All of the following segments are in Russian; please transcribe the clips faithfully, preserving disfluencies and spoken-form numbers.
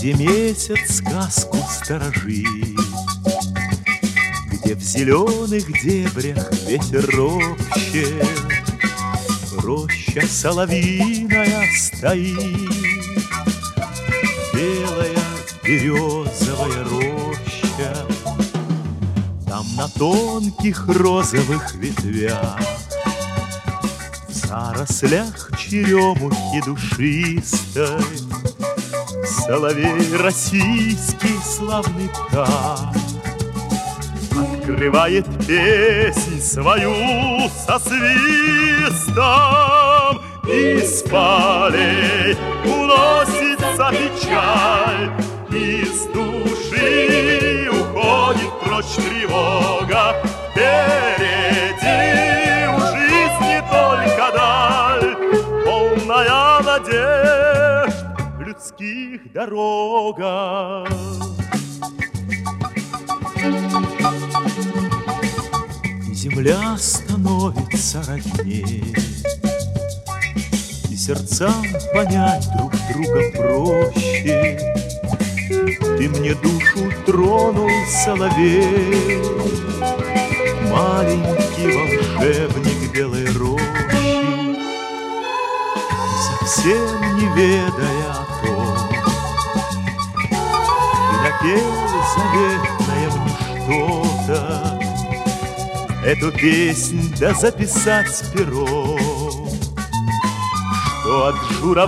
где месяц сказку сторожит, где в зеленых дебрях ветер ропщет, роща соловьиная стоит, белая березовая роща. Там на тонких розовых ветвях, в зарослях черемухи душистой, соловей российский славный птах открывает песнь свою со свистом. Из полей уносится печаль, из души уходит прочь тревога. Впереди у жизни только даль, полная надежд в людских дорогах. И земля становится родней, и сердцам понять друг друга проще. Ты мне душу тронул, соловей, маленький волшебник белой рощи, совсем не ведая о том, ты напел заветное мне что-то. Эту песнь да записать пером, что от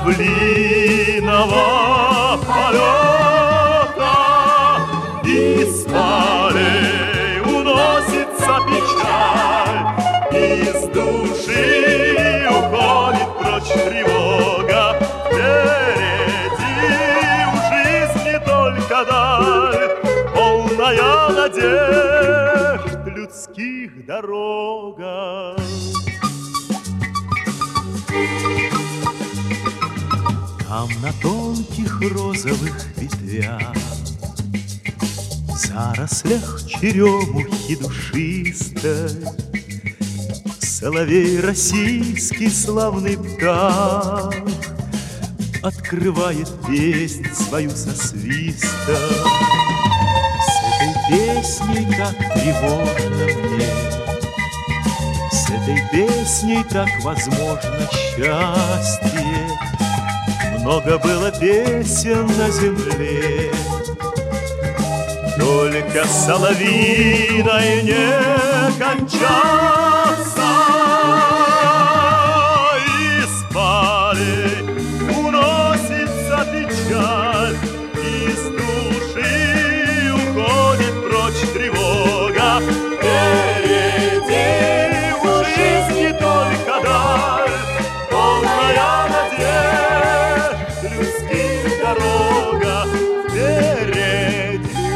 журавлиного полета из полей уносится печаль, из души уходит прочь тревога. Впереди у жизни только даль, полная надежд в людских дорогах. Там на тонких розовых ветвях, в зарослях черемухи душистой, соловей российский славный птах открывает песнь свою со свистом. С этой песней так тревожно мне, с этой песней так возможно счастье. Много было песен на земле, только соловьиной не кончался. Из полей уносится печаль, из души уходит прочь тревога. Впереди у жизни только даль, полная надежд в людских дорогах. Впереди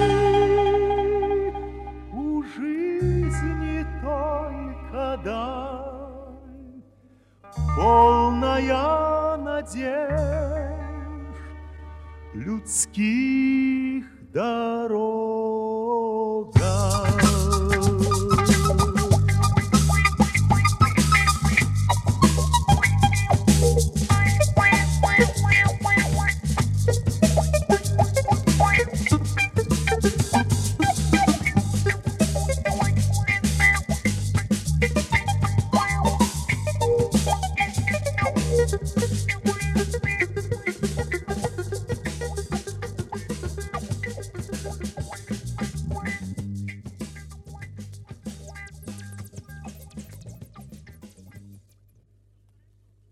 у жизни только даль, полная надежд людских дорог.